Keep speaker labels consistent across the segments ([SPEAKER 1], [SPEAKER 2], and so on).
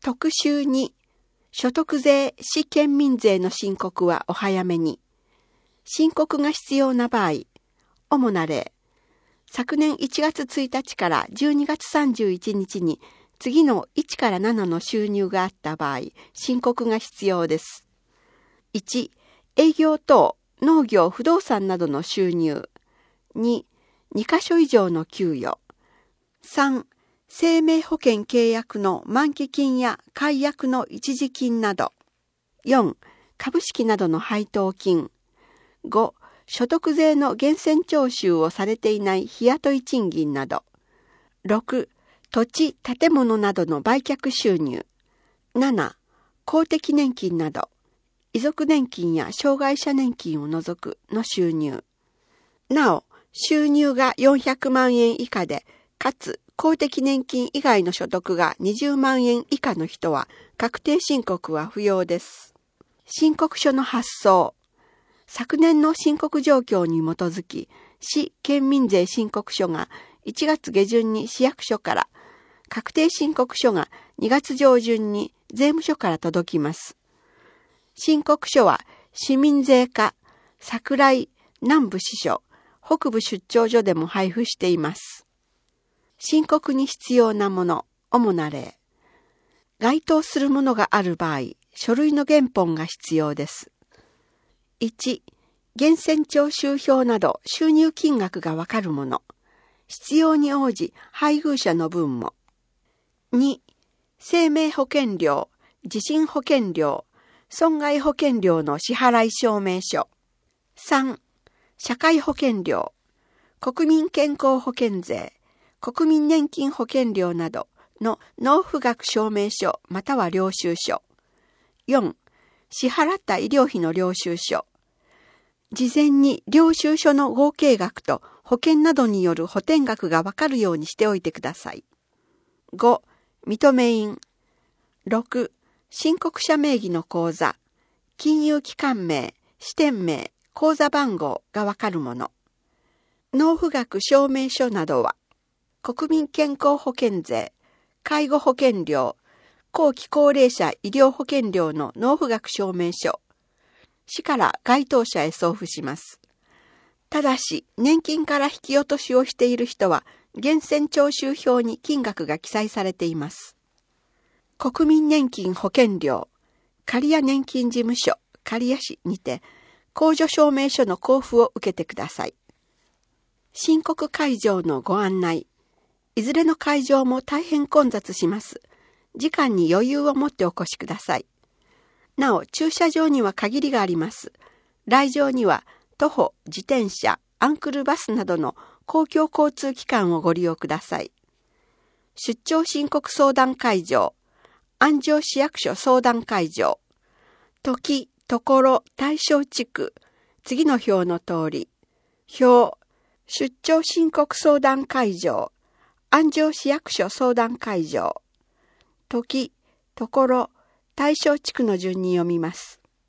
[SPEAKER 1] 特集2、所得税・市県民税の申告はお早めに。申告が必要な場合、主な例、昨年1月1日から12月31日に次の1から7の収入があった場合、申告が必要です。1、営業等、農業、不動産などの収入。2、2カ所以上の給与。3、生命保険契約の満期金や解約の一時金など。4、株式などの配当金。5、所得税の源泉徴収をされていない日雇い賃金など。6、土地、建物などの売却収入。7、公的年金など、遺族年金や障害者年金を除くの収入。なお、収入が400万円以下で、かつ公的年金以外の所得が20万円以下の人は、確定申告は不要です。申告書の発送。昨年の申告状況に基づき、市県民税申告書が1月下旬に市役所から、確定申告書が2月上旬に税務署から届きます。申告書は市民税課、桜井南部支所、北部出張所でも配布しています。申告に必要なもの、主な例。該当するものがある場合、書類の原本が必要です。1、源泉徴収票など収入金額がわかるもの。必要に応じ配偶者の分も。2、生命保険料、地震保険料、損害保険料の支払い証明書。3、社会保険料、国民健康保険税、国民年金保険料などの納付額証明書または領収書。4、支払った医療費の領収書。事前に領収書の合計額と保険などによる補填額がわかるようにしておいてください。5、認め印。6、申告者名義の口座、金融機関名、支店名、口座番号がわかるもの。納付額証明書などは、国民健康保険税、介護保険料、後期高齢者医療保険料の納付額証明書。市から該当者へ送付します。ただし、年金から引き落としをしている人は、源泉徴収票に金額が記載されています。国民年金保険料、刈谷年金事務所、刈谷市にて、控除証明書の交付を受けてください。申告会場のご案内。いずれの会場も大変混雑します。時間に余裕を持ってお越しください。なお、駐車場には限りがあります。来場には、徒歩、自転車、アンクルバスなどの公共交通機関をご利用ください。出張申告相談会場、安城市役所相談会場、時、ところ、対象地区、次の表の通り、表、出張申告相談会場、安城市役所相談会場、時、ところ、対象地区の順に読みます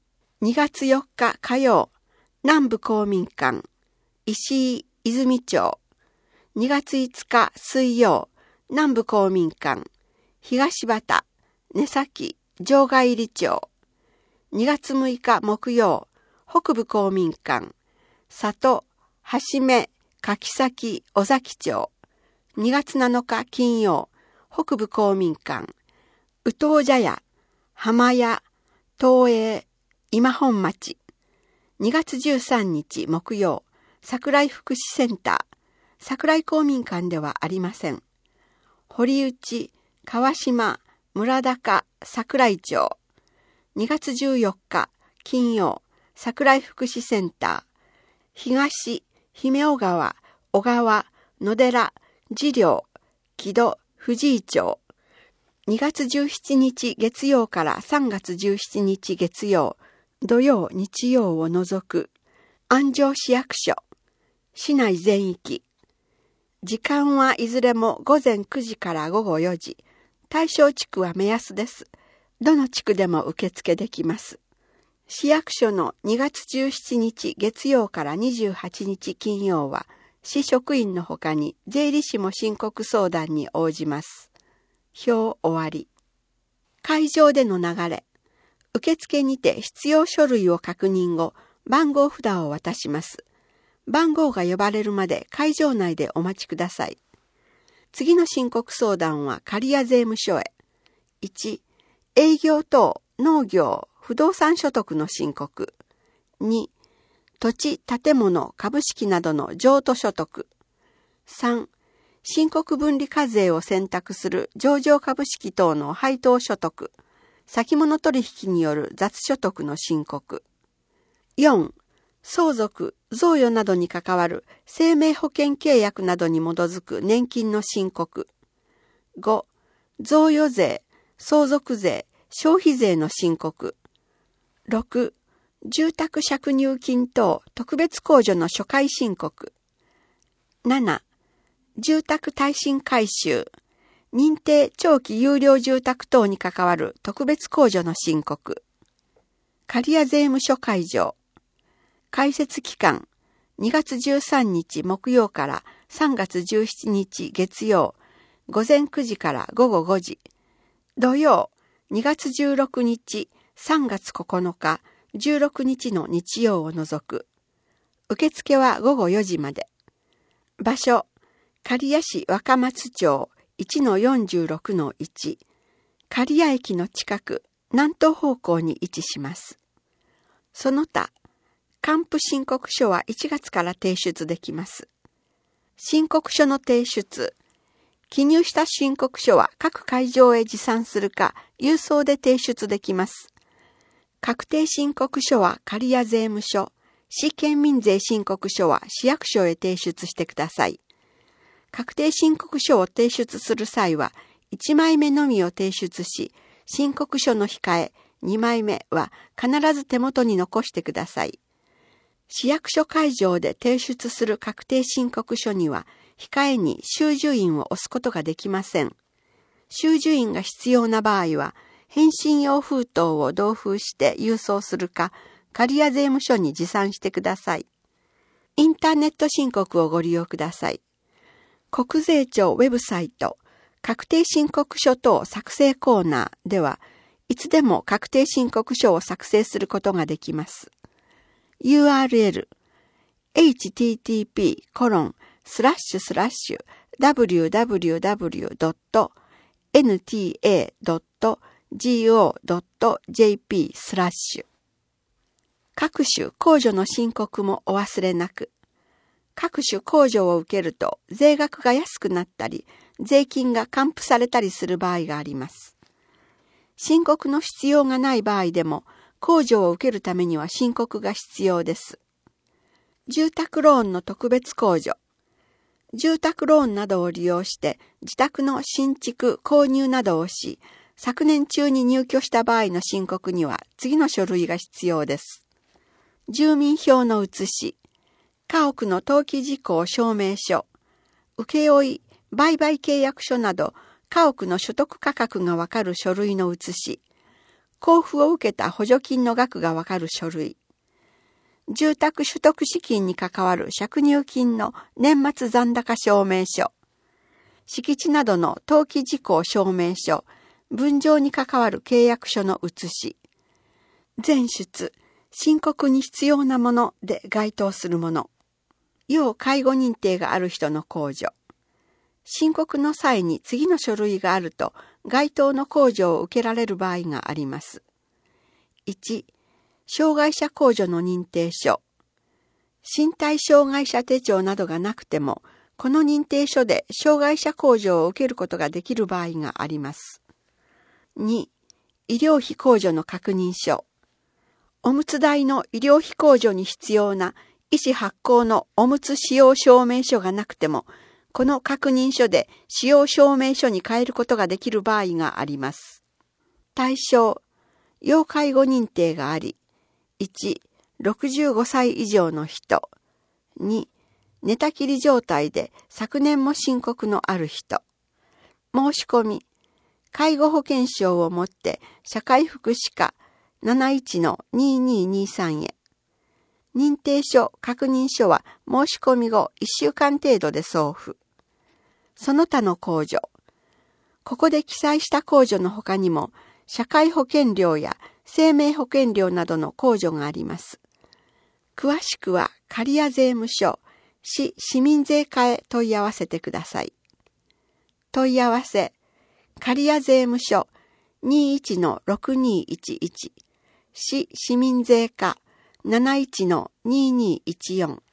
[SPEAKER 1] 。2月4日火曜、南部公民館、石井泉町。2月5日水曜、南部公民館、東畑、根崎、場外入町。2月6日木曜、北部公民館、里、橋目、柿崎、尾崎町。2月7日金曜、北部公民館、宇東茶屋、浜屋、東映、今本町。2月13日木曜、桜井福祉センター、桜井公民館ではありません。堀内、川島、村高、桜井町。2月14日金曜、桜井福祉センター、東、姫小川、小川、野寺、次寮、木戸、藤井町。2月17日月曜から3月17日月曜、土曜、日曜を除く、安城市役所、市内全域。時間はいずれも午前9時から午後4時。対象地区は目安です。どの地区でも受付できます。市役所の2月17日月曜から28日金曜は、市職員のほかに税理士も申告相談に応じます。表終わり。 会場での流れ。受付にて必要書類を確認後、番号札を渡します。番号が呼ばれるまで会場内でお待ちください。次の申告相談は刈谷税務署へ。1、営業等、農業、不動産所得の申告。2、土地、建物、株式などの譲渡所得。3、申告分離課税を選択する上場株式等の配当所得。先物取引による雑所得の申告。4、相続、贈与などに関わる生命保険契約などに基づく年金の申告。5、贈与税、相続税、消費税の申告。6、住宅借入金等特別控除の初回申告。7、住宅耐震改修、認定長期有料住宅等に関わる特別控除の申告。刈谷税務署会場。開設期間、2月13日木曜から3月17日月曜、午前9時から午後5時。土曜、2月16日、3月9日、16日の日曜を除く。受付は午後4時まで。場所、刈谷市若松町 1-46-1。刈谷駅の近く、南東方向に位置します。その他、還付申告書は1月から提出できます。申告書の提出。記入した申告書は各会場へ持参するか、郵送で提出できます。確定申告書は刈谷税務署、市県民税申告書は市役所へ提出してください。確定申告書を提出する際は、1枚目のみを提出し、申告書の控え、2枚目は必ず手元に残してください。市役所会場で提出する確定申告書には、控えに収受印を押すことができません。収受印が必要な場合は、返信用封筒を同封して郵送するか、刈谷税務署に持参してください。インターネット申告をご利用ください。国税庁ウェブサイト、確定申告書等作成コーナーでは、いつでも確定申告書を作成することができます。URL http://www.nta.go.jp/ 各種控除の申告もお忘れなく。各種控除を受けると税額が安くなったり、税金が還付されたりする場合があります。申告の必要がない場合でも、控除を受けるためには申告が必要です。住宅ローンの特別控除。住宅ローンなどを利用して自宅の新築、購入などをし、昨年中に入居した場合の申告には次の書類が必要です。住民票の写し、家屋の登記事項証明書、請負、売買契約書など家屋の所得価格がわかる書類の写し、交付を受けた補助金の額がわかる書類、住宅取得資金に関わる借入金の年末残高証明書、敷地などの登記事項証明書、分譲に関わる契約書の写し、前出、申告に必要なもので該当するもの、要介護認定がある人の控除。申告の際に次の書類があると該当の控除を受けられる場合があります。1、障害者控除の認定書。身体障害者手帳などがなくても、この認定書で障害者控除を受けることができる場合があります。2、医療費控除の確認書。おむつ代の医療費控除に必要な医師発行のおむつ使用証明書がなくても、この確認書で使用証明書に変えることができる場合があります。対象、要介護認定があり、1、65歳以上の人。2、寝たきり状態で昨年も申告のある人。申し込み、介護保険証を持って社会福祉課 71-2223 へ。認定書、確認書は申し込み後1週間程度で送付。その他の控除。ここで記載した控除の他にも、 社会保険料や生命保険料などの控除があります。詳しくは刈谷税務署市市民税課へ問い合わせてください。問い合わせ、刈谷税務署 21-6211 市市民税課 71-2214